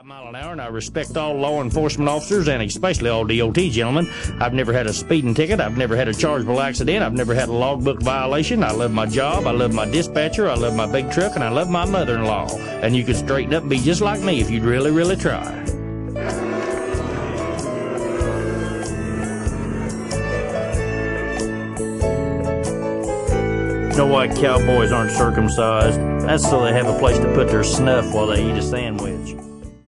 Mile an hour, and I respect all law enforcement officers and especially all DOT gentlemen. I've never had a speeding ticket. I've never had a chargeable accident. I've never had a logbook violation. I love my job. I love my dispatcher. I love my big truck, and I love my mother-in-law. And you could straighten up and be just like me if you'd really, really try. You know why cowboys aren't circumcised? That's so they have a place to put their snuff while they eat a sandwich.